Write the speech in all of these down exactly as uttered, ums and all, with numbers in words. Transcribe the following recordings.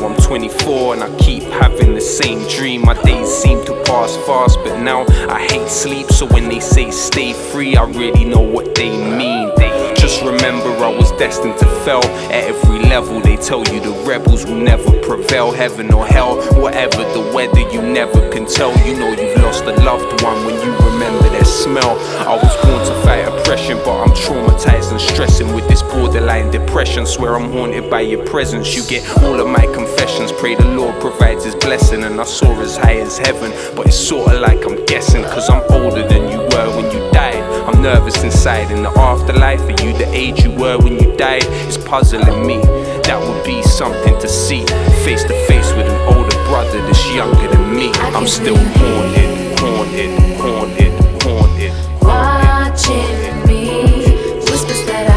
I'm twenty-four and I keep having the same dream. My days seem to pass fast, but now I hate sleep. So when they say stay free, I really know what they mean. They just remember I was destined to fail. At every level they tell you the rebels will never prevail. Heaven or hell, whatever the weather, you never can tell. You know you've lost a loved one when you remember their smell. I was born to fight oppression, but I'm traumatized and stressing with this borderline depression. Swear I'm haunted by your presence. You get all of my confessions. Pray the Lord provides his blessing, and I soar as high as heaven. But it's sorta like I'm guessing, cause I'm older than you were when you died. I'm nervous inside in the afterlife. Are you the age you were when you died? It's puzzling me. That would be something to see, face to face with an older brother that's younger than me. I'm still haunted, haunted, haunted, haunted. Watching me, whispers that I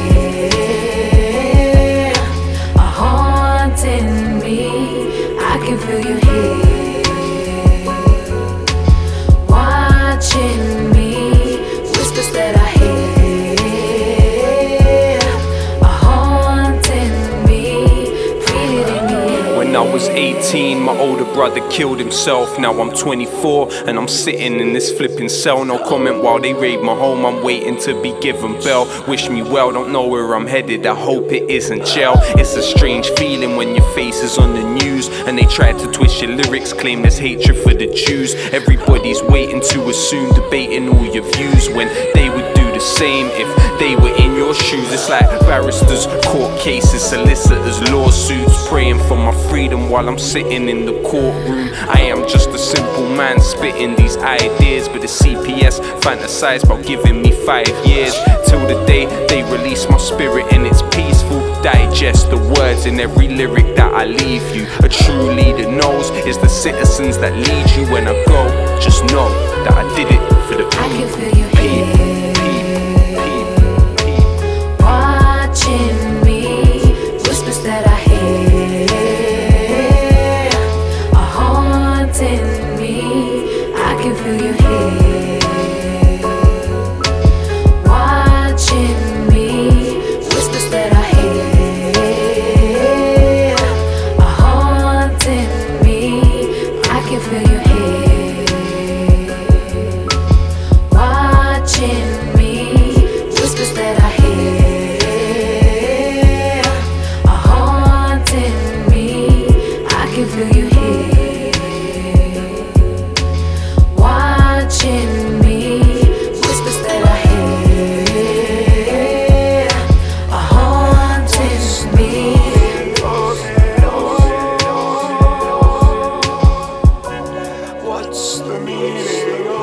hear are haunting me. I can feel you here. Watching me, whispers that I hear are haunting me. Feel it in the air. When I was eighteen, my older brother killed himself. Now I'm twenty-four and I'm sitting in this flipping cell. No comment while they raid my home. I'm waiting to be given bail. Wish me well, don't know where I'm headed. I hope it isn't jail. It's a strange feeling when your face is on the news and they try to twist your lyrics, claim there's hatred for the Jews. Everybody's waiting to assume, debating all your views, when they would do the same if they were in your shoes. It's like barristers, court cases, solicitors, lawsuits, praying for my freedom while I'm sitting in the courtroom. I am just a simple man spitting these ideas, but the C P S fantasize about giving me five years till the day they release my spirit and it's peaceful. Digest the words in every lyric that I leave you. A true leader knows it's the citizens that lead you. When I go, just know that I did it for the I can people. feel you here. Watching me, whispers that I hear are haunting me. I can feel you here. Watching me, whispers that I hear are haunting me. I can feel you here. Watching me, whispers that I hear are haunting me. I can feel you here. Watching me, whispers that I hear are haunting me. What's the meaning